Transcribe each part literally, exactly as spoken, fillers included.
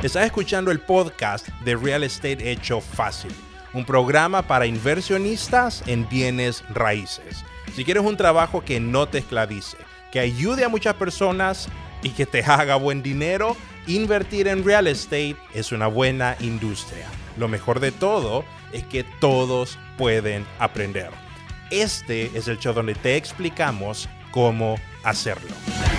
Estás escuchando el podcast de Real Estate Hecho Fácil, un programa para inversionistas en bienes raíces. Si quieres un trabajo que no te esclavice, que ayude a muchas personas y que te haga buen dinero, invertir en real estate es una buena industria. Lo mejor de todo es que todos pueden aprender. Este es el show donde te explicamos cómo hacerlo.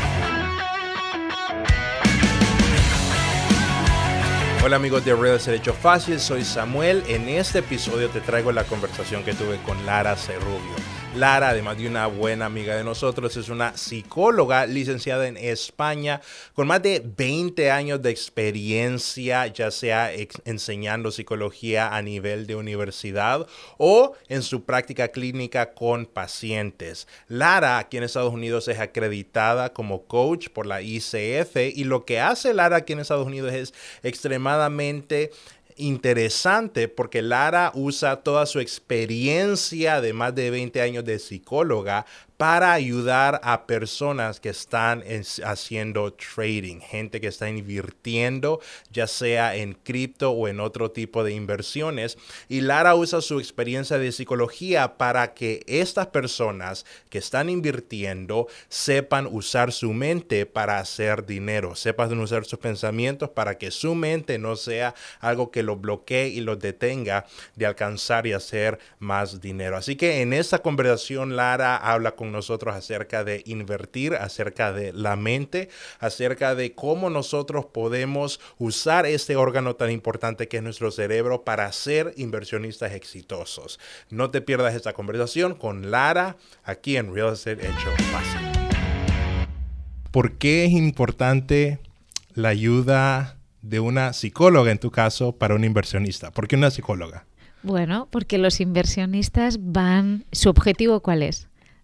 Hola amigos de Real Estate Hecho Fácil, soy Samuel. En este episodio te traigo la conversación que tuve con Lara Cerrubio. Lara, además de una buena amiga de nosotros, es una psicóloga licenciada en España con más de veinte años de experiencia, ya sea ex- enseñando psicología a nivel de universidad o en su práctica clínica con pacientes. Lara, aquí en Estados Unidos, es acreditada como coach por la I C F y lo que hace Lara aquí en Estados Unidos es extremadamente interesante porque Lara usa toda su experiencia de más de veinte años de psicóloga para ayudar a personas que están en, haciendo trading, gente que está invirtiendo ya sea en cripto o en otro tipo de inversiones. Y Lara usa su experiencia de psicología para que estas personas que están invirtiendo sepan usar su mente para hacer dinero, sepan usar sus pensamientos para que su mente no sea algo que los bloquee y los detenga de alcanzar y hacer más dinero. Así que en esta conversación Lara habla con nosotros acerca de invertir, acerca de la mente, acerca de cómo nosotros podemos usar este órgano tan importante que es nuestro cerebro para ser inversionistas exitosos. No te pierdas esta conversación con Lara aquí en Real Estate Hecho Fácil. ¿Por qué es importante la ayuda de una psicóloga, en tu caso, para un inversionista? ¿Por qué una psicóloga? Bueno, porque los inversionistas van... ¿Su objetivo cuál es?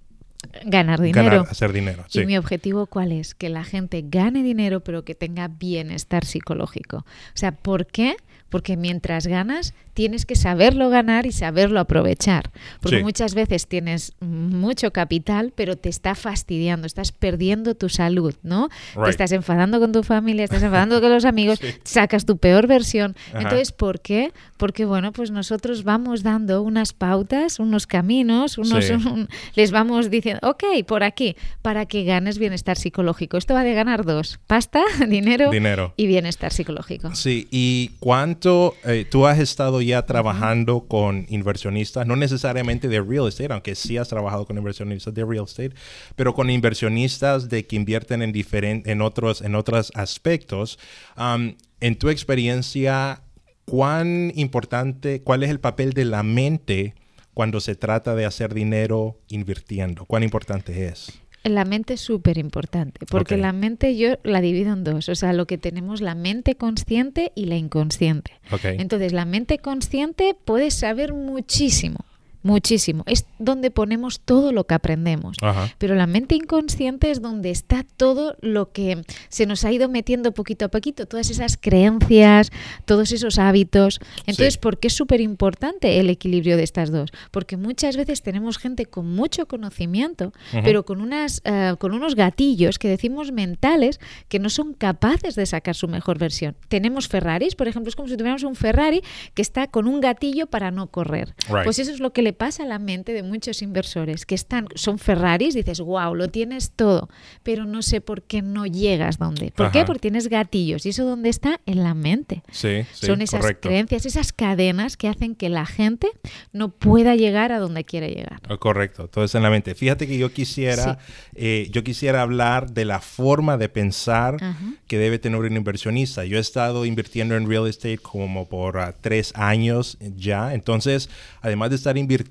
Ganar dinero. Ganar, hacer dinero, sí. Y mi objetivo ¿cuál es? Que la gente gane dinero, pero que tenga bienestar psicológico. O sea, ¿por qué? Porque mientras ganas, tienes que saberlo ganar y saberlo aprovechar. Porque sí. Muchas veces tienes mucho capital, pero te está fastidiando, estás perdiendo tu salud, ¿no? Right. Te estás enfadando con tu familia, estás enfadando con los amigos, sí. Sacas tu peor versión. Ajá. Entonces, ¿por qué? Porque, bueno, pues nosotros vamos dando unas pautas, unos caminos, unos, sí. un, les vamos diciendo, ok, por aquí, para que ganes bienestar psicológico. Esto va de ganar dos, pasta, dinero, dinero. Y bienestar psicológico. Sí, ¿y cuánto eh, tú has estado ya trabajando uh-huh. con inversionistas, no necesariamente de real estate, aunque sí has trabajado con inversionistas de real estate, pero con inversionistas de que invierten en diferentes, en otros, en otros aspectos? Um, en tu experiencia, ¿cuán importante, cuál es el papel de la mente cuando se trata de hacer dinero invirtiendo? ¿Cuán importante es? La mente es súper importante, porque okay. la mente yo la divido en dos. O sea, lo que tenemos la mente consciente y la inconsciente. Okay. Entonces, la mente consciente puede saber muchísimo. Muchísimo. Es donde ponemos todo lo que aprendemos. Ajá. Pero la mente inconsciente es donde está todo lo que se nos ha ido metiendo poquito a poquito, todas esas creencias, todos esos hábitos. Entonces, sí. ¿por qué es súper importante el equilibrio de estas dos? Porque muchas veces tenemos gente con mucho conocimiento, uh-huh. pero con, unas, uh, con unos gatillos que decimos mentales que no son capaces de sacar su mejor versión. Tenemos Ferraris, por ejemplo, es como si tuviéramos un Ferrari que está con un gatillo para no correr. Right. Pues eso es lo que le pasa a la mente de muchos inversores que están, son Ferraris, dices, wow, lo tienes todo, pero no sé por qué no llegas donde. ¿Por Ajá. qué? Porque tienes gatillos y eso ¿dónde está? En la mente. Sí, sí, son esas correcto. creencias, esas cadenas que hacen que la gente no pueda llegar a donde quiere llegar. Oh, correcto, todo eso en la mente. Fíjate que yo quisiera, sí. eh, yo quisiera hablar de la forma de pensar Ajá. que debe tener un inversionista. Yo he estado invirtiendo en real estate como por uh, tres años ya, entonces, además de estar invirtiendo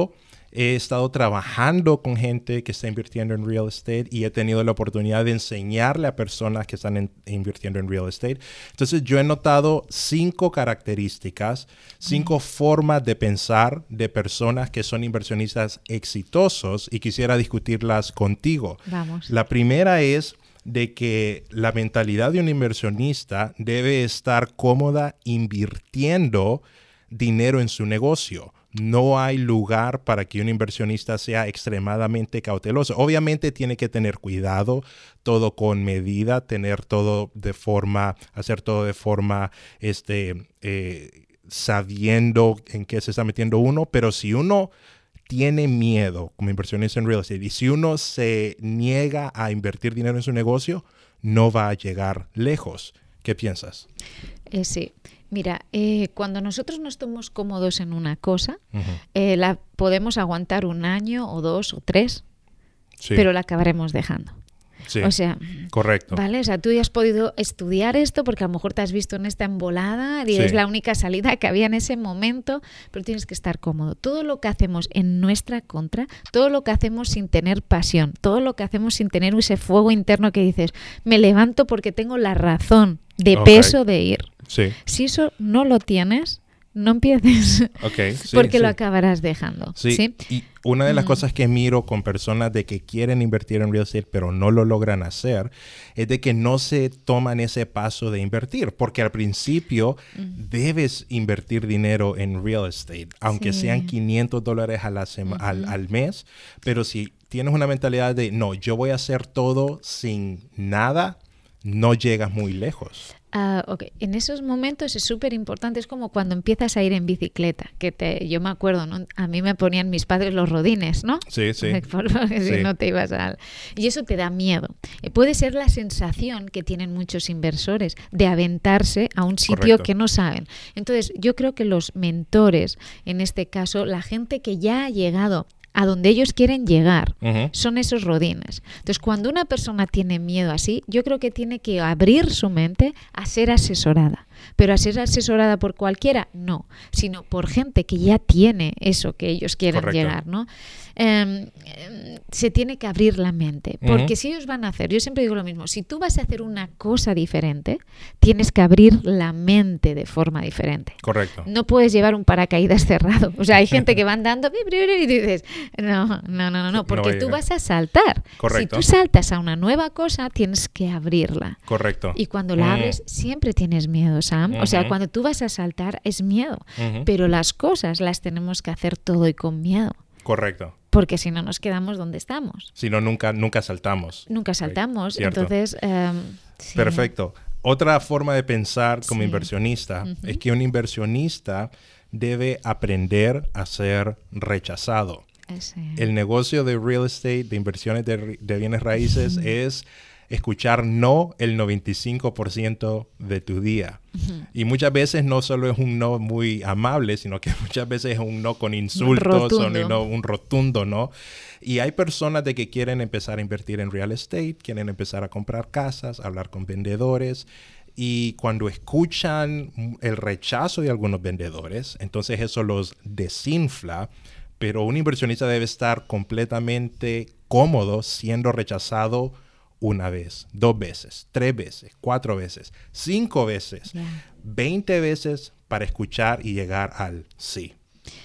he estado trabajando con gente que está invirtiendo en real estate y he tenido la oportunidad de enseñarle a personas que están en, invirtiendo en real estate. Entonces yo he notado cinco características, cinco mm. formas de pensar de personas que son inversionistas exitosos y quisiera discutirlas contigo. Vamos. La primera es de que la mentalidad de un inversionista debe estar cómoda invirtiendo dinero en su negocio. no hay lugar para que un inversionista sea extremadamente cauteloso. Obviamente tiene que tener cuidado, todo con medida, tener todo de forma, hacer todo de forma, este, eh, sabiendo en qué se está metiendo uno, pero si uno tiene miedo como inversionista en real estate y si uno se niega a invertir dinero en su negocio, no va a llegar lejos. ¿Qué piensas? Eh, sí. Mira, eh, cuando nosotros no estamos cómodos en una cosa, uh-huh. eh, la podemos aguantar un año o dos o tres, sí. pero la acabaremos dejando. Sí, o sea, correcto. ¿vale? O sea, tú ya has podido estudiar esto porque a lo mejor te has visto en esta embolada y sí. es la única salida que había en ese momento, pero tienes que estar cómodo. Todo lo que hacemos en nuestra contra, todo lo que hacemos sin tener pasión, todo lo que hacemos sin tener ese fuego interno que dices, me levanto porque tengo la razón de okay. peso de ir. Sí. Si eso no lo tienes, no empieces okay, sí, porque sí. lo acabarás dejando. Sí. ¿sí? Y una de las mm. cosas que miro con personas de que quieren invertir en real estate pero no lo logran hacer es de que no se toman ese paso de invertir, porque al principio mm. debes invertir dinero en real estate, aunque sí. sean quinientos dólares a la sema- uh-huh. al, al mes, pero si tienes una mentalidad de no, yo voy a hacer todo sin nada, no llegas muy lejos. Uh, ok, en esos momentos es súper importante, es como cuando empiezas a ir en bicicleta, que te, yo me acuerdo, ¿no? A mí me ponían mis padres los rodines, ¿no? Sí, sí. Porque sí. si no te ibas al... Y eso te da miedo. Eh, puede ser la sensación que tienen muchos inversores de aventarse a un sitio Correcto. Que no saben. Entonces, yo creo que los mentores, en este caso, la gente que ya ha llegado a donde ellos quieren llegar, uh-huh. son esos rodines. Entonces, cuando una persona tiene miedo así, yo creo que tiene que abrir su mente a ser asesorada. Pero a ser asesorada por cualquiera, no, sino por gente que ya tiene eso que ellos quieren Correcto. Llegar, ¿no? Eh, eh, se tiene que abrir la mente, porque uh-huh. si ellos van a hacer, yo siempre digo lo mismo, si tú vas a hacer una cosa diferente, tienes que abrir la mente de forma diferente. Correcto. No puedes llevar un paracaídas cerrado. O sea, hay gente que va andando y dices, no, no, no, no, no porque no tú vas a saltar. Correcto. Si tú saltas a una nueva cosa, tienes que abrirla. Correcto. Y cuando la uh-huh. abres, siempre tienes miedo, Sam. Uh-huh. O sea, cuando tú vas a saltar, es miedo. Uh-huh. Pero las cosas las tenemos que hacer todo y con miedo. Correcto. Porque si no nos quedamos donde estamos. Si no, nunca, nunca saltamos. Nunca saltamos. Cierto. Entonces, um, sí. Perfecto. Otra forma de pensar como sí. inversionista uh-huh. es que un inversionista debe aprender a ser rechazado. Ese. El negocio de real estate, de inversiones de, de bienes raíces, uh-huh. es escuchar no el noventa y cinco por ciento de tu día. Uh-huh. Y muchas veces no solo es un no muy amable, sino que muchas veces es un no con insultos, o un, no, un rotundo no. Y hay personas de que quieren empezar a invertir en real estate, quieren empezar a comprar casas, hablar con vendedores. Y cuando escuchan el rechazo de algunos vendedores, entonces eso los desinfla. Pero un inversionista debe estar completamente cómodo siendo rechazado una vez, dos veces, tres veces, cuatro veces, cinco veces, yeah. veinte veces para escuchar y llegar al sí.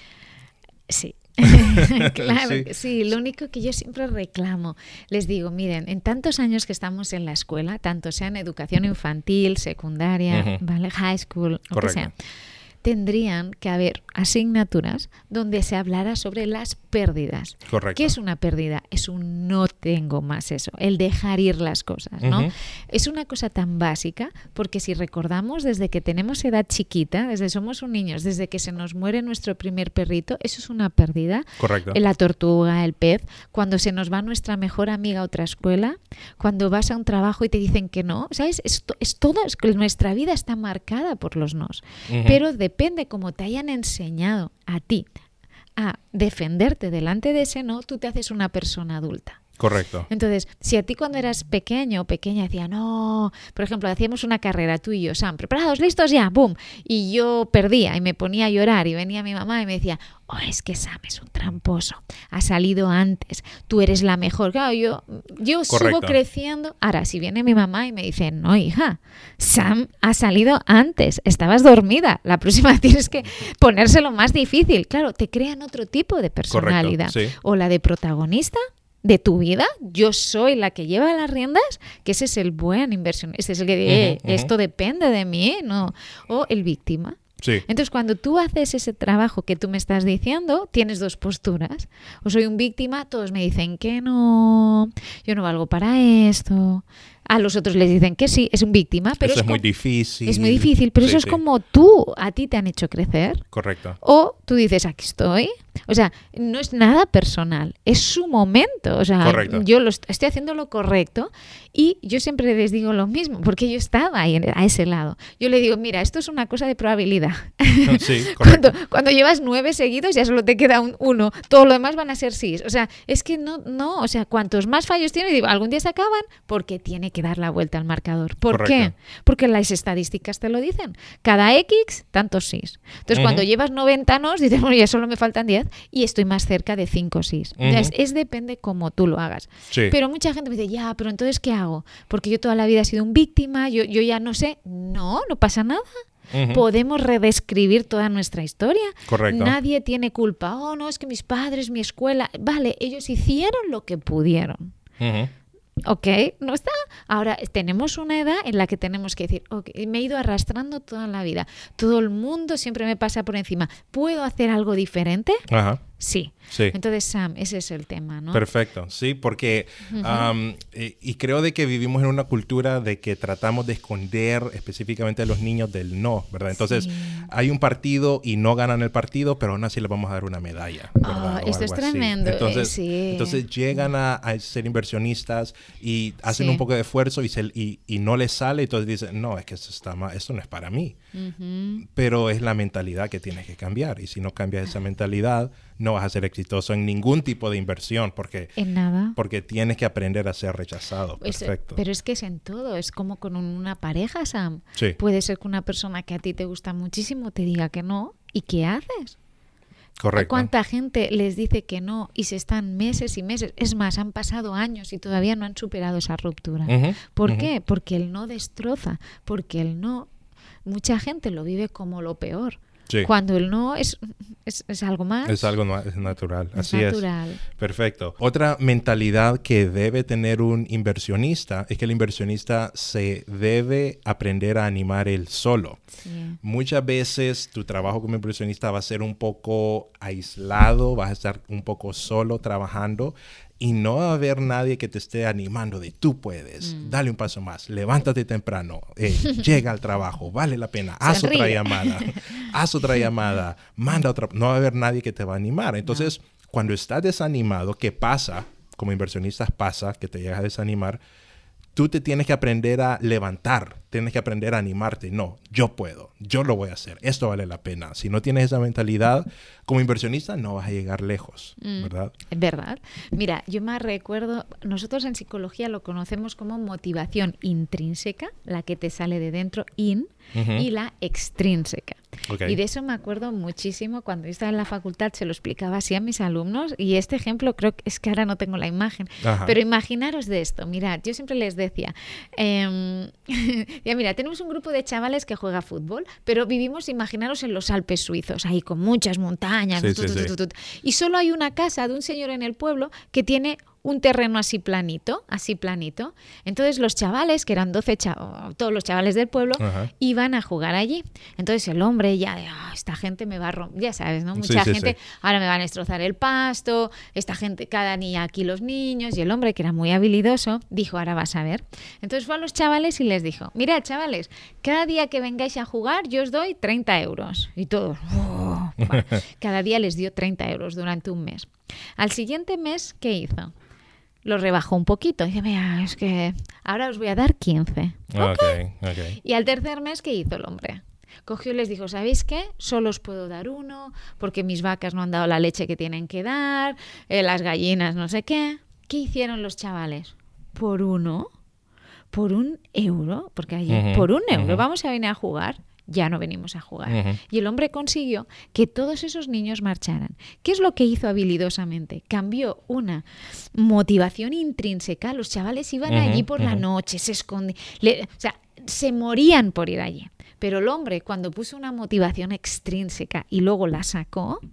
Sí. Claro, sí. sí, lo único que yo siempre reclamo, les digo, miren, en tantos años que estamos en la escuela, tanto sea en educación infantil, secundaria, uh-huh. ¿vale? High school, lo que sea, tendrían que haber asignaturas donde se hablara sobre las pérdidas. Correcto. ¿Qué es una pérdida? Es un no tengo más eso, el dejar ir las cosas, ¿no? Uh-huh. Es una cosa tan básica porque si recordamos desde que tenemos edad chiquita, desde somos un niños, desde que se nos muere nuestro primer perrito, eso es una pérdida. Correcto. La tortuga, el pez, cuando se nos va nuestra mejor amiga a otra escuela, cuando vas a un trabajo y te dicen que no, ¿sabes? Es, es todo, es que nuestra vida está marcada por los nos, uh-huh. pero depende cómo te hayan enseñado a ti a defenderte delante de ese no, tú te haces una persona adulta. Correcto. Entonces, si a ti cuando eras pequeño o pequeña decía, no, por ejemplo, hacíamos una carrera, tú y yo, Sam, ¿preparados, listos ya? ¡Bum! Y yo perdía y me ponía a llorar y venía mi mamá y me decía, oh, es que Sam es un tramposo, ha salido antes, tú eres la mejor. Claro, yo, yo sigo creciendo. Ahora, si viene mi mamá y me dice, no, hija, Sam ha salido antes, estabas dormida, la próxima tienes que ponérselo más difícil. Claro, te crean otro tipo de personalidad. Correcto, sí. O la de protagonista de tu vida, yo soy la que lleva las riendas, que ese es el buen inversión, ese es el que dice, uh-huh, uh-huh. esto depende de mí, ¿no? O el víctima. Sí. Entonces, cuando tú haces ese trabajo que tú me estás diciendo, tienes dos posturas. O soy un víctima, todos me dicen que no, yo no valgo para esto. A los otros les dicen que sí, es un víctima. Pero eso es, es muy difícil. Es muy difícil, pero sí, eso es sí. como tú, a ti te han hecho crecer. Correcto. O tú dices, aquí estoy. O sea, no es nada personal, es su momento. O sea, correcto. yo lo est- estoy haciendo lo correcto y yo siempre les digo lo mismo, porque yo estaba ahí a ese lado. Yo le digo, mira, esto es una cosa de probabilidad. Sí, cuando, cuando llevas nueve seguidos ya solo te queda un uno, todo lo demás van a ser sí. O sea, es que no, no, o sea, cuantos más fallos tienes, digo, algún día se acaban porque tiene que dar la vuelta al marcador. ¿Por correcto. qué? Porque las estadísticas te lo dicen. Cada X, tantos sís. Entonces, uh-huh. cuando llevas noventa nos, dices, bueno, ya solo me faltan diez y estoy más cerca de cinco sís. Uh-huh. Es, es depende cómo tú lo hagas. Sí. Pero mucha gente me dice, ya, pero entonces, ¿qué hago? Porque yo toda la vida he sido un víctima, yo, yo ya no sé. No, no pasa nada. Uh-huh. Podemos redescribir toda nuestra historia. Correcto. Nadie tiene culpa. Oh, no, es que mis padres, mi escuela. Vale, ellos hicieron lo que pudieron. Uh-huh. Ok, no está. Ahora tenemos una edad en la que tenemos que decir, okay, me he ido arrastrando toda la vida. Todo el mundo siempre me pasa por encima. ¿Puedo hacer algo diferente? Ajá. Sí. Sí. Entonces, Sam, ese es el tema, ¿no? Perfecto, sí, porque uh-huh. um, y, y creo de que vivimos en una cultura de que tratamos de esconder específicamente a los niños del no, ¿verdad? Entonces, sí. hay un partido y no ganan el partido, pero aún así les vamos a dar una medalla, ¿verdad? Oh, esto es tremendo. Entonces, eh, sí. entonces llegan a, a ser inversionistas y hacen sí. un poco de esfuerzo y, se, y, y no les sale, entonces dicen, no, es que esto, está mal, esto no es para mí. Uh-huh. Pero es la mentalidad que tienes que cambiar y si no cambias esa mentalidad, no vas a ser exitoso en ningún tipo de inversión porque, en nada. porque tienes que aprender a ser rechazado. Es, Perfecto. Pero es que es en todo, es como con una pareja, Sam. Sí. Puede ser que una persona que a ti te gusta muchísimo te diga que no, ¿y qué haces? Correcto. ¿Cuánta gente les dice que no y se están meses y meses? Es más, han pasado años y todavía no han superado esa ruptura. Uh-huh. ¿Por uh-huh. qué? Porque el no destroza, porque el no, mucha gente lo vive como lo peor. Sí. Cuando el no es, es, es algo más. Es algo no, es natural. Es Así natural. es. Perfecto. Otra mentalidad que debe tener un inversionista es que el inversionista se debe aprender a animar él solo. Sí. Muchas veces tu trabajo como inversionista va a ser un poco aislado, vas a estar un poco solo trabajando. Y no va a haber nadie que te esté animando de tú puedes, mm. dale un paso más, levántate temprano, eh, llega al trabajo, vale la pena, haz Sonríe. otra llamada, haz otra llamada, manda otra. No va a haber nadie que te va a animar. Entonces, no. cuando estás desanimado, ¿qué pasa? Como inversionistas pasa que te llegas a desanimar. Tú te tienes que aprender a levantar, tienes que aprender a animarte. No, yo puedo, yo lo voy a hacer, esto vale la pena. Si no tienes esa mentalidad, como inversionista no vas a llegar lejos, mm, ¿verdad? Es verdad. Mira, yo me recuerdo, nosotros en psicología lo conocemos como motivación intrínseca, la que te sale de dentro, in, uh-huh. y la extrínseca. Okay. Y de eso me acuerdo muchísimo cuando yo estaba en la facultad, se lo explicaba así a mis alumnos y este ejemplo creo que es que ahora no tengo la imagen, Ajá. pero imaginaros de esto, mirad, yo siempre les decía, eh, ya mira, tenemos un grupo de chavales que juega fútbol, pero vivimos, imaginaros en los Alpes suizos, ahí con muchas montañas, sí, tut, sí, tut, sí. Tut, tut, y solo hay una casa de un señor en el pueblo que tiene un terreno así planito, así planito. Entonces los chavales, que eran doce chavales, todos los chavales del pueblo, Ajá. iban a jugar allí. Entonces el hombre ya, oh, esta gente me va a romper, ya sabes, ¿no? Mucha sí, sí, gente, sí. ahora me van a destrozar el pasto, esta gente, cada niña aquí los niños, y el hombre, que era muy habilidoso, dijo, ahora vas a ver. Entonces fue a los chavales y les dijo, mirad, chavales, cada día que vengáis a jugar yo os doy treinta euros. Y todos, oh, bueno, cada día les dio treinta euros durante un mes. Al siguiente mes, ¿qué hizo? Lo rebajó un poquito. Dice, mira, es que ahora os voy a dar quince. Okay, okay. Y al tercer mes, ¿qué hizo el hombre? Cogió y les dijo, ¿sabéis qué? Solo os puedo dar uno porque mis vacas no han dado la leche que tienen que dar, eh, las gallinas no sé qué. ¿Qué hicieron los chavales? Por uno, por un euro, porque allí, uh-huh, por un euro uh-huh. vamos a venir a jugar. Ya no venimos a jugar. Uh-huh. Y el hombre consiguió que todos esos niños marcharan. ¿Qué es lo que hizo habilidosamente? Cambió una motivación intrínseca. Los chavales iban uh-huh, allí por uh-huh. la noche, se escondían, o sea, se morían por ir allí. Pero el hombre, cuando puso una motivación extrínseca y luego la sacó,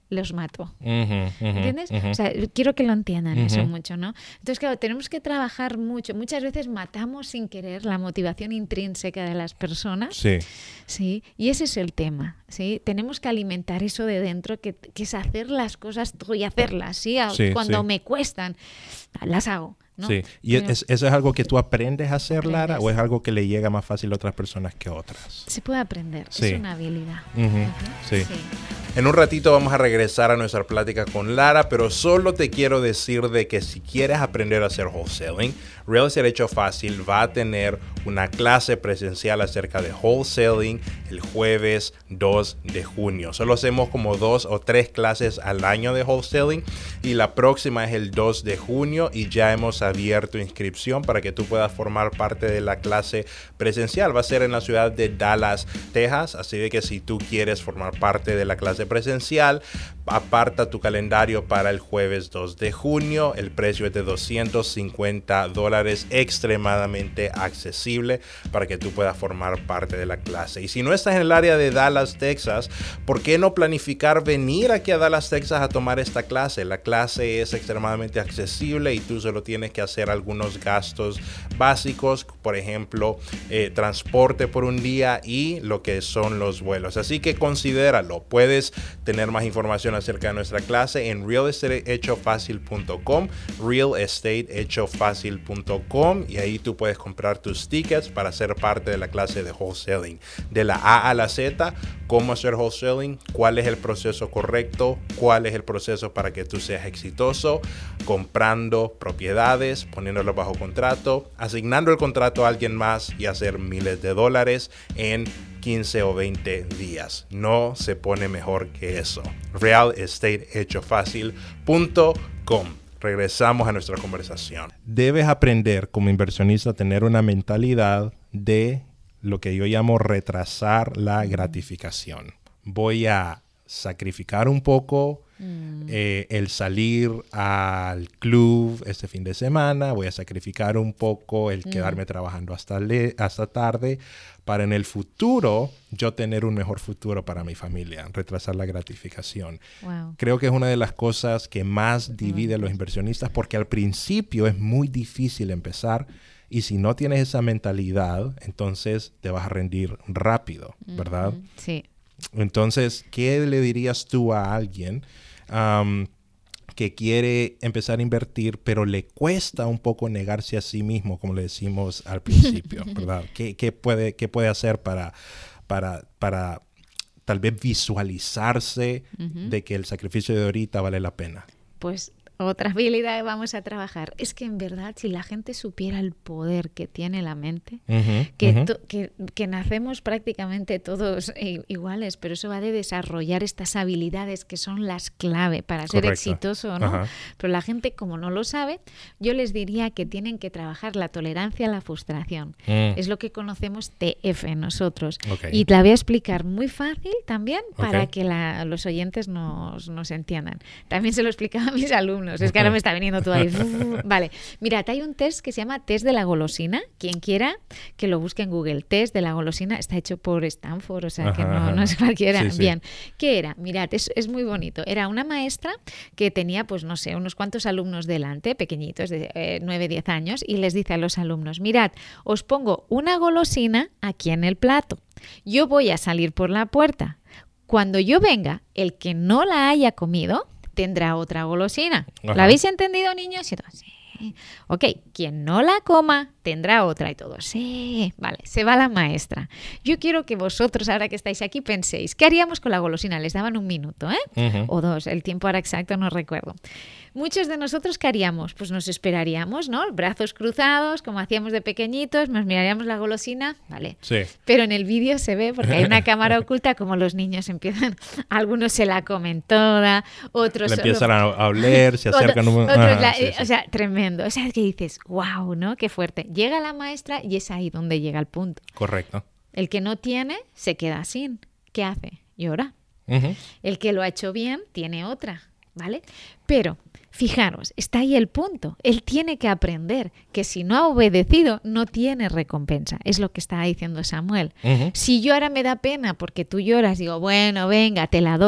los mato. Uh-huh, uh-huh, ¿Entiendes? Uh-huh. O sea, quiero que lo entiendan Uh-huh. eso mucho, ¿no? Entonces, claro, tenemos que trabajar mucho. Muchas veces matamos sin querer la motivación intrínseca de las personas. Sí. Sí, y ese es el tema, ¿sí? Tenemos que alimentar eso de dentro, que, que es hacer las cosas y hacerlas, ¿sí? Sí, Cuando sí. me cuestan, las hago. ¿No? Sí. ¿Y Pero, es, eso es algo que tú aprendes a hacer, aprendes. Lara, o es algo que le llega más fácil a otras personas que a otras? Se puede aprender, Sí. es una habilidad. Uh-huh. Uh-huh. Sí. Sí. En un ratito vamos a regresar a nuestra plática con Lara, pero solo te quiero decir de que si quieres aprender a hacer wholesaling, Real Estate Hecho Fácil va a tener una clase presencial acerca de wholesaling el jueves dos de junio. Solo hacemos como dos o tres clases al año de wholesaling y la próxima es el dos de junio y ya hemos abierto inscripción para que tú puedas formar parte de la clase presencial. Va a ser en la ciudad de Dallas, Texas, así de que si tú quieres formar parte de la clase presencial, aparta tu calendario para el jueves dos de junio. El precio es de doscientos cincuenta dólares, extremadamente accesible para que tú puedas formar parte de la clase. Y si no estás en el área de Dallas, Texas, ¿por qué no planificar venir aquí a Dallas, Texas a tomar esta clase? La clase es extremadamente accesible y tú solo tienes que hacer algunos gastos básicos, por ejemplo, eh, transporte por un día y lo que son los vuelos. Así que considéralo. Puedes tener más información acerca de nuestra clase en real estate hecho fácil punto com, real estate hecho fácil punto com, y ahí tú puedes comprar tus tickets para ser parte de la clase de wholesaling. De la A a la Z, cómo hacer wholesaling, cuál es el proceso correcto, cuál es el proceso para que tú seas exitoso, comprando propiedades, poniéndolo bajo contrato, asignando el contrato a alguien más y hacer miles de dólares en quince o veinte días. No se pone mejor que eso. real estate hecho fácil punto com. Regresamos a nuestra conversación. Debes aprender como inversionista a tener una mentalidad de lo que yo llamo retrasar la gratificación. Voy a sacrificar un poco mm. eh, el salir al club este fin de semana. Voy a sacrificar un poco el mm. quedarme trabajando hasta, le- hasta tarde para en el futuro yo tener un mejor futuro para mi familia. Retrasar la gratificación. Wow. Creo que es una de las cosas que más divide a los inversionistas porque al principio es muy difícil empezar. Y si no tienes esa mentalidad, entonces te vas a rendir rápido, ¿verdad? Mm-hmm. Sí. Entonces, ¿qué le dirías tú a alguien um, que quiere empezar a invertir, pero le cuesta un poco negarse a sí mismo, como le decimos al principio, ¿verdad? ¿Qué, qué, puede, qué puede hacer para, para, para tal vez visualizarse uh-huh. de que el sacrificio de ahorita vale la pena? Pues otra habilidad que vamos a trabajar es que en verdad si la gente supiera el poder que tiene la mente, uh-huh, que, uh-huh. to, que, que nacemos prácticamente todos iguales, pero eso va de desarrollar estas habilidades que son las clave para ser Correcto. exitoso, ¿no? Uh-huh. Pero la gente como no lo sabe, yo les diría que tienen que trabajar la tolerancia a la frustración. Mm. Es lo que conocemos T F nosotros. Okay. Y te la voy a explicar muy fácil también para okay. que la, los oyentes nos, nos entiendan. También se lo explicaba a mis alumnos. Es que ahora me está viniendo todo ahí. Vale, mirad, hay un test que se llama test de la golosina. Quien quiera que lo busque en Google. Test de la golosina está hecho por Stanford, o sea ajá, que no, no es cualquiera. Sí, sí. Bien, ¿qué era? Mirad, es, es muy bonito. Era una maestra que tenía, pues no sé, unos cuantos alumnos delante, pequeñitos, de eh, nueve, diez años, y les dice a los alumnos, mirad, os pongo una golosina aquí en el plato. Yo voy a salir por la puerta. Cuando yo venga, el que no la haya comido tendrá otra golosina. Ajá. ¿La habéis entendido, niños? Y todos, sí. Ok, quien no la coma tendrá otra y todos. Sí, vale, se va la maestra. Yo quiero que vosotros, ahora que estáis aquí, penséis, ¿qué haríamos con la golosina? Les daban un minuto, ¿eh? Uh-huh. O dos, el tiempo ahora exacto no recuerdo. Muchos de nosotros, ¿qué haríamos? Pues nos esperaríamos, ¿no? Brazos cruzados, como hacíamos de pequeñitos, nos miraríamos la golosina, vale. Sí. Pero en el vídeo se ve, porque hay una cámara oculta, como los niños empiezan, algunos se la comen toda, otros... Le empiezan solo, a oler, se acercan... Otro, un... otros Ajá, la, sí, eh, sí. O sea, tremendo. O sea, que dices, wow, ¿no? Qué fuerte. Llega la maestra y es ahí donde llega el punto. Correcto. El que no tiene, se queda sin. ¿Qué hace? Llora. Uh-huh. El que lo ha hecho bien, tiene otra, ¿vale? Pero... fijaros, está ahí el punto. Él tiene que aprender que si no ha obedecido, no tiene recompensa. Es lo que estaba diciendo Samuel. Uh-huh. Si yo ahora me da pena porque tú lloras, digo, bueno, venga, te la doy,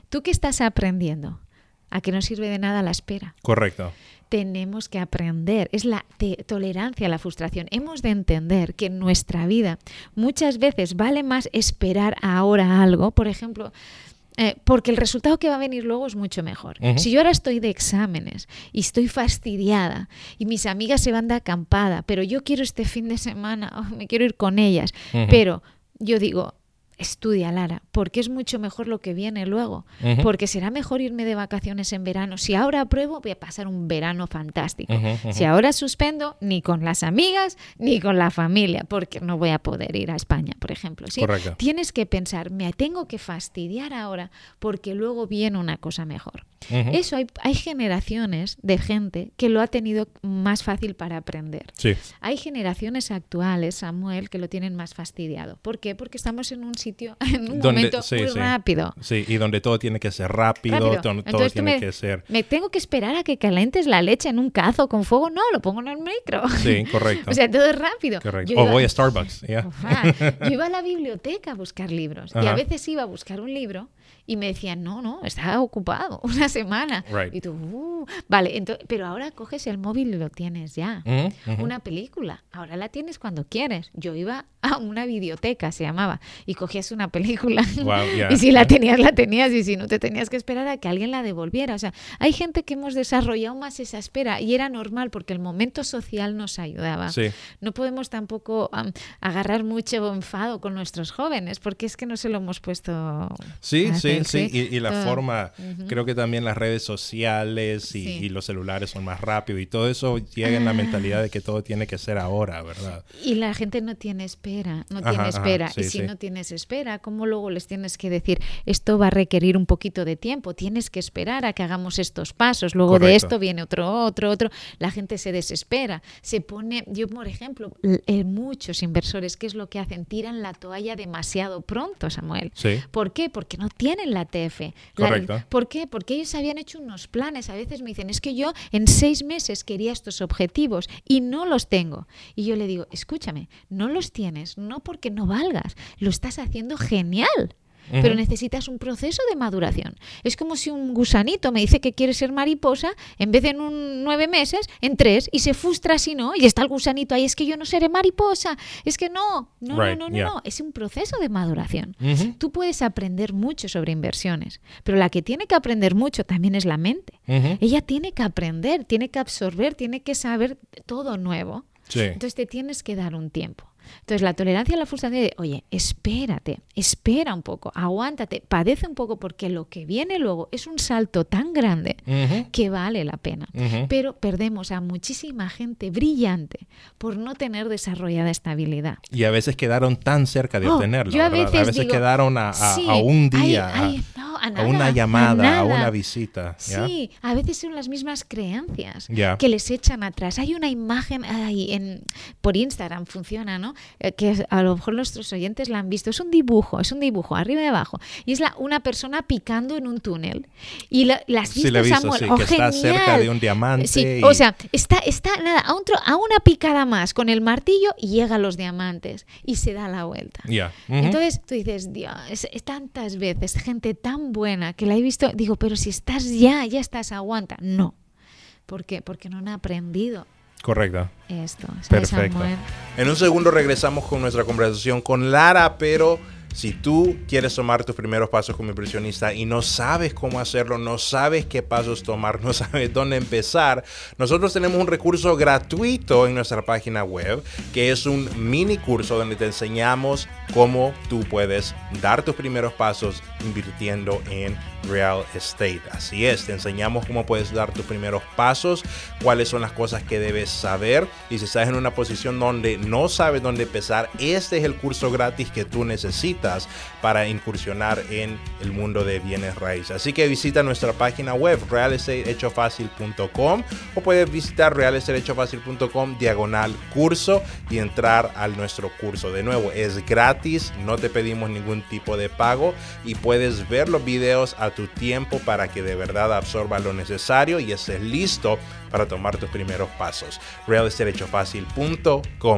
¿Tú qué estás aprendiendo? ¿A que no sirve de nada la espera? Correcto. Tenemos que aprender, es la te- tolerancia a la frustración. Hemos de entender que en nuestra vida muchas veces vale más esperar ahora algo, por ejemplo, eh, porque el resultado que va a venir luego es mucho mejor. Uh-huh. Si yo ahora estoy de exámenes y estoy fastidiada y mis amigas se van de acampada, pero yo quiero este fin de semana, oh, me quiero ir con ellas, uh-huh. pero yo digo... Estudia, Lara, porque es mucho mejor lo que viene luego. Uh-huh. Porque será mejor irme de vacaciones en verano. Si ahora apruebo, voy a pasar un verano fantástico. Uh-huh, uh-huh. Si ahora suspendo, ni con las amigas, ni con la familia, porque no voy a poder ir a España, por ejemplo. ¿Sí? Correcto. Tienes que pensar, me tengo que fastidiar ahora porque luego viene una cosa mejor. Uh-huh. Eso hay, hay generaciones de gente que lo ha tenido más fácil para aprender. Sí. Hay generaciones actuales, Samuel, que lo tienen más fastidiado. ¿Por qué? Porque estamos en un sitio, en un donde, momento sí, muy sí. rápido. Sí, y donde todo tiene que ser rápido, rápido. todo, todo tiene me, que ser... Me tengo que esperar a que calentes la leche en un cazo con fuego. No, lo pongo en el micro. Sí, correcto. O sea, todo es rápido. Correcto. O iba, voy a Starbucks. Yeah. Yo iba a la biblioteca a buscar libros. Uh-huh. Y a veces iba a buscar un libro y me decían, no, no, está ocupado una semana. Right. Y tú, uh, vale, entonces, pero ahora coges el móvil y lo tienes ya. Uh-huh, uh-huh. Una película, ahora la tienes cuando quieres. Yo iba a una videoteca, se llamaba, y cogías una película. Wow, yeah. Y si la tenías, la tenías, y si no, te tenías que esperar a que alguien la devolviera. O sea, hay gente que hemos desarrollado más esa espera, y era normal porque el momento social nos ayudaba. Sí. No podemos tampoco um, agarrar mucho enfado con nuestros jóvenes, porque es que no se lo hemos puesto. Sí, sí. Sí, y, y la uh, forma, uh-huh. creo que también las redes sociales y, sí. y los celulares son más rápidos y todo eso llega ah. en la mentalidad de que todo tiene que ser ahora, ¿verdad? Y la gente no tiene espera, no ajá, tiene espera. Ajá, sí, y si sí. no tienes espera, ¿cómo luego les tienes que decir, esto va a requerir un poquito de tiempo, tienes que esperar a que hagamos estos pasos, luego Correcto. de esto viene otro, otro, otro. La gente se desespera, se pone, yo por ejemplo, eh, muchos inversores, ¿qué es lo que hacen? Tiran la toalla demasiado pronto, Samuel. Sí. ¿Por qué? Porque no tienen la T F. Correcto. La, ¿Por qué? Porque ellos habían hecho unos planes. A veces me dicen, es que yo en seis meses quería estos objetivos y no los tengo. Y yo le digo, escúchame, no los tienes, no porque no valgas, lo estás haciendo genial. Uh-huh. Pero necesitas un proceso de maduración. Es como si un gusanito me dice que quiere ser mariposa, en vez de en un nueve meses, en tres, y se frustra si no, y está el gusanito ahí, es que yo no seré mariposa, es que no, no, right. no, no, yeah. no, es un proceso de maduración. Uh-huh. Tú puedes aprender mucho sobre inversiones, pero la que tiene que aprender mucho también es la mente. Uh-huh. Ella tiene que aprender, tiene que absorber, tiene que saber todo nuevo. Sí. Entonces te tienes que dar un tiempo. Entonces la tolerancia a la frustración de, oye, espérate, espera un poco, aguántate, padece un poco porque lo que viene luego es un salto tan grande uh-huh. que vale la pena. Uh-huh. Pero perdemos a muchísima gente brillante por no tener desarrollada esta habilidad. Y a veces quedaron tan cerca de oh, obtenerlo, yo a ¿verdad? veces, a veces digo, quedaron a, a, sí, a un día, hay, hay, no, a, nada, a una llamada, a, a una visita. ¿ya? Sí, a veces son las mismas creencias yeah. que les echan atrás. Hay una imagen ay, en, por Instagram, funciona, ¿no? Eh, que a lo mejor nuestros oyentes la han visto. Es un dibujo, es un dibujo, arriba y abajo. Y es la, una persona picando en un túnel. Y la, las vistas, sí, la he visto, Samuel, sí, oh, que genial. está cerca de un diamante. Sí, y... o sea, está, está nada, a, un tro, a una picada más con el martillo y llega a los diamantes y se da la vuelta. Yeah. Uh-huh. Entonces tú dices, Dios, es, es tantas veces gente tan buena que la he visto, digo, pero si estás ya, ya estás, aguanta. No. ¿Por qué? Porque no han aprendido. Correcto. Esto. Perfecto. En un segundo regresamos con nuestra conversación con Lara, pero si tú quieres tomar tus primeros pasos como inversionista y no sabes cómo hacerlo, no sabes qué pasos tomar, no sabes dónde empezar, nosotros tenemos un recurso gratuito en nuestra página web que es un mini curso donde te enseñamos cómo tú puedes dar tus primeros pasos invirtiendo en real estate. Así es, te enseñamos cómo puedes dar tus primeros pasos, cuáles son las cosas que debes saber, y si estás en una posición donde no sabes dónde empezar, este es el curso gratis que tú necesitas para incursionar en el mundo de bienes raíces. Así que visita nuestra página web real estate hecho fácil punto com o puedes visitar real estate hecho fácil punto com diagonal curso y entrar a nuestro curso. De nuevo, es gratis, no te pedimos ningún tipo de pago y puedes ver los videos a tu tiempo para que de verdad absorba lo necesario y estés listo para tomar tus primeros pasos. real estate hecho fácil punto com.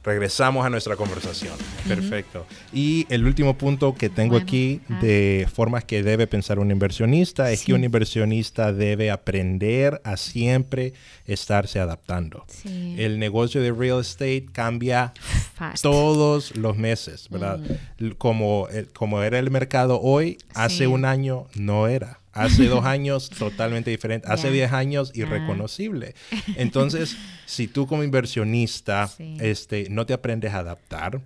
regresamos a nuestra conversación. Perfecto. Y el último punto que tengo bueno, aquí ah. de formas que debe pensar un inversionista es sí. que un inversionista debe aprender a siempre estarse adaptando. Sí. El negocio de real estate cambia Fast. todos los meses, ¿verdad? Mm. Como, como era el mercado hoy, hace sí. un año no era. Hace dos años totalmente diferente. Hace diez yeah. años irreconocible. Ah. Entonces, si tú como inversionista sí. este, no te aprendes a adaptar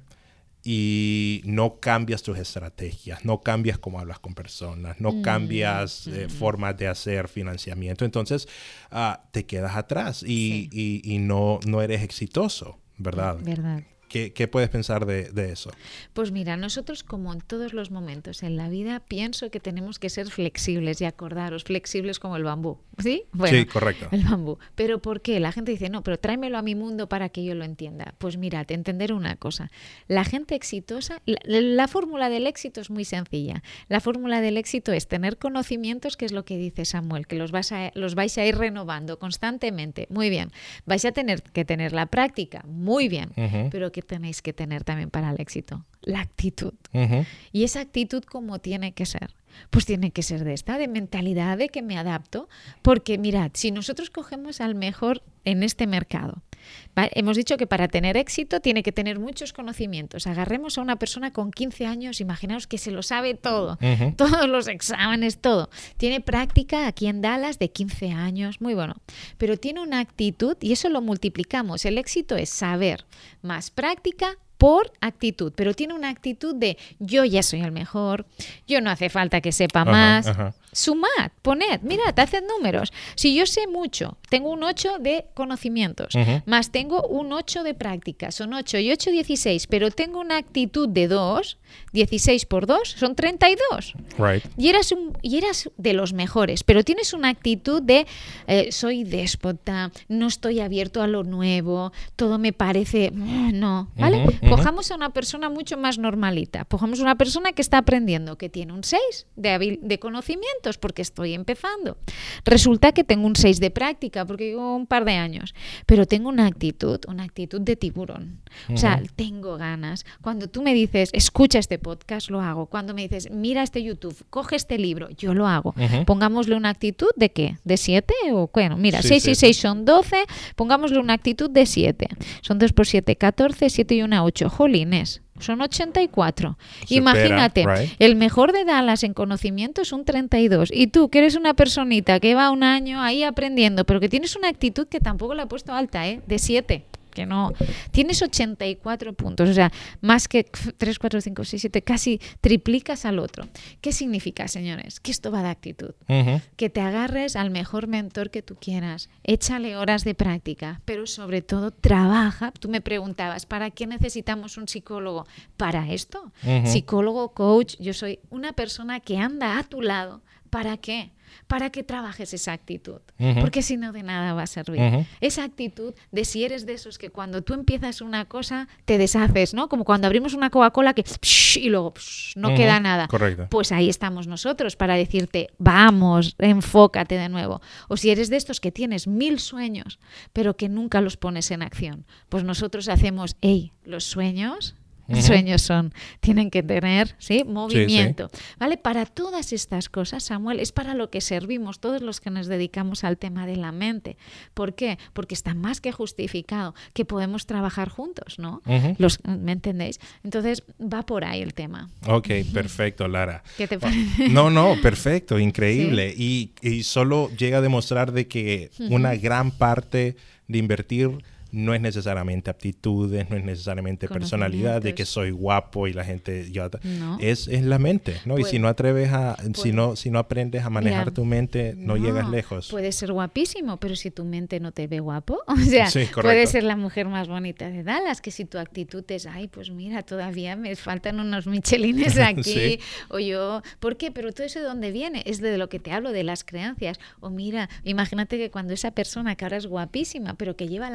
y no cambias tus estrategias, no cambias cómo hablas con personas, no mm. cambias eh, mm. formas de hacer financiamiento, entonces uh, te quedas atrás y, sí. y, y no, no eres exitoso, ¿verdad? Verdad. ¿Qué, ¿Qué puedes pensar de, de eso? Pues mira, nosotros como en todos los momentos en la vida pienso que tenemos que ser flexibles y acordaros, flexibles como el bambú, ¿sí? Bueno, sí, correcto. El bambú. ¿Pero por qué? La gente dice, no, pero tráemelo a mi mundo para que yo lo entienda. Pues mira, te entender una cosa. La gente exitosa, la, la fórmula del éxito es muy sencilla. La fórmula del éxito es tener conocimientos, que es lo que dice Samuel, que los, vas a, los vais a ir renovando constantemente. Muy bien. Vais a tener que tener la práctica. Muy bien. Uh-huh. Pero que tenéis que tener también para el éxito? La actitud. Uh-huh. Y esa actitud, ¿cómo tiene que ser? Pues tiene que ser de esta, de mentalidad de que me adapto, porque mirad, si nosotros cogemos al mejor en este mercado, ¿vale? Hemos dicho que para tener éxito tiene que tener muchos conocimientos. Agarremos a una persona con quince años, imaginaos que se lo sabe todo, uh-huh. todos los exámenes, todo. Tiene práctica aquí en Dallas de quince años, muy bueno, pero tiene una actitud y eso lo multiplicamos. El éxito es saber más práctica por actitud, pero tiene una actitud de yo ya soy el mejor, yo no hace falta que sepa ajá, más. Ajá. Sumad, poned, mirad, haced números. Si yo sé mucho, tengo un ocho de conocimientos, uh-huh. más tengo un ocho de práctica, son ocho y ocho, dieciséis, pero tengo una actitud de dos, dieciséis por dos, son treinta y dos. Right. Y eras, un, y eras de los mejores, pero tienes una actitud de eh, soy déspota, no estoy abierto a lo nuevo, todo me parece... No, ¿vale? Uh-huh. Cojamos a una persona mucho más normalita. Cojamos a una persona que está aprendiendo, que tiene un seis de, habil- de conocimientos, porque estoy empezando. Resulta que tengo un seis de práctica, porque llevo un par de años. Pero tengo una actitud, una actitud de tiburón. Uh-huh. O sea, tengo ganas. Cuando tú me dices, escucha este podcast, lo hago. Cuando me dices, mira este YouTube, coge este libro, yo lo hago. Uh-huh. Pongámosle una actitud de ¿qué? ¿De siete? O bueno, mira, sí, seis sí, y seis sí. son doce. Pongámosle una actitud de siete. Son dos por siete, catorce, siete y una, ocho. Jolines, son ochenta y cuatro. Supera, imagínate, right. El mejor de Dallas en conocimiento es un treinta y dos. Y tú, que eres una personita que va un año ahí aprendiendo, pero que tienes una actitud que tampoco la he puesto alta, ¿eh? De siete. Que no, tienes ochenta y cuatro puntos, o sea, más que tres, cuatro, cinco, seis, siete, casi triplicas al otro. ¿Qué significa, señores? Que esto va de actitud. Uh-huh. Que te agarres al mejor mentor que tú quieras, échale horas de práctica, pero sobre todo trabaja. Tú me preguntabas, ¿para qué necesitamos un psicólogo? Para esto. Uh-huh. Psicólogo, coach, yo soy una persona que anda a tu lado. ¿Para qué? Para que trabajes esa actitud, uh-huh. porque si no de nada va a servir. Uh-huh. Esa actitud de si eres de esos que cuando tú empiezas una cosa te deshaces, ¿no? Como cuando abrimos una Coca-Cola que psh, y luego psh, no uh-huh. queda nada. Correcto. Pues ahí estamos nosotros para decirte, vamos, enfócate de nuevo. O si eres de estos que tienes mil sueños, pero que nunca los pones en acción, pues nosotros hacemos, hey, los sueños... Uh-huh. Sueños son, tienen que tener, ¿sí? Movimiento, sí, sí. ¿Vale? Para todas estas cosas, Samuel, es para lo que servimos todos los que nos dedicamos al tema de la mente. ¿Por qué? Porque está más que justificado que podemos trabajar juntos, ¿no? Uh-huh. Los, ¿me entendéis? Entonces, va por ahí el tema. Ok, perfecto, Lara. ¿Qué te parece? No, no, perfecto, increíble. ¿Sí? Y, y solo llega a demostrar de que uh-huh. una gran parte de invertir no es necesariamente aptitudes, no es necesariamente personalidad, de que soy guapo y la gente... Yo, no. es, es la mente, ¿no? Pues, y si no atreves a... Pues, si, no, si no aprendes a manejar mira, tu mente, no, no llegas lejos. Puedes ser guapísimo, pero si tu mente no te ve guapo, o sea, sí, puedes ser la mujer más bonita de Dallas, que si tu actitud es, ay, pues mira, todavía me faltan unos michelines aquí, sí. o yo... ¿Por qué? Pero todo eso de dónde viene, es de lo que te hablo, de las creencias. O mira, imagínate que cuando esa persona que ahora es guapísima, pero que lleva la creencia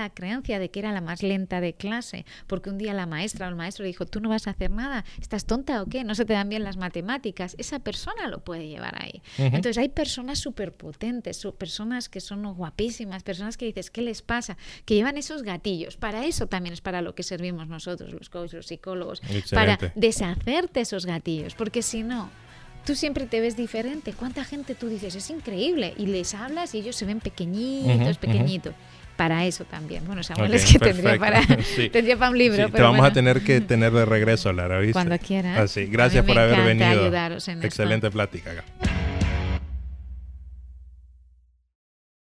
arrogancia de que era la más lenta de clase, porque un día la maestra o el maestro le dijo, tú no vas a hacer nada, ¿estás tonta o qué? No se te dan bien las matemáticas. Esa persona lo puede llevar ahí. Uh-huh. Entonces hay personas súper potentes, personas que son guapísimas, personas que dices, ¿qué les pasa? Que llevan esos gatillos. Para eso también es para lo que servimos nosotros, los coaches, los psicólogos, Excelente. Para deshacerte esos gatillos, porque si no, tú siempre te ves diferente. ¿Cuánta gente tú dices? Es increíble. Y les hablas y ellos se ven pequeñitos, uh-huh, pequeñitos. Uh-huh. Para eso también. Bueno, Samuel, okay, es que tendría para, sí. tendría para un libro. Sí, pero te vamos bueno. a tener que tener de regreso, Lara, ¿viste? Cuando quieras. Así, gracias por haber venido. Ayudaros en Excelente esto. plática acá.